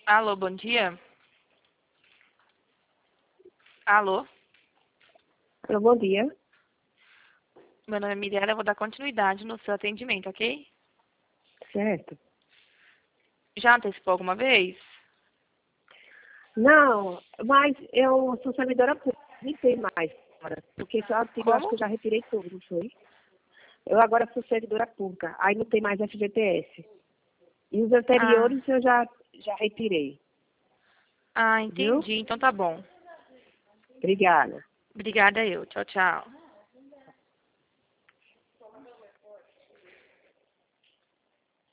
Alô, bom dia. Alô, Alô, bom dia. meu nome é Mirella, eu vou dar continuidade no seu atendimento, ok? Certo. Já antecipou alguma vez? Não, mas eu sou servidora pública, nem sei mais agora, porque só antigo eu acho Como? que eu já retirei tudo, não foi? Eu agora sou servidora pública, aí não tem mais FGTS. E os Ah, anteriores eu já retirei, ah, viu? entendi. Então tá bom. Obrigada. Obrigada eu. Tchau, tchau.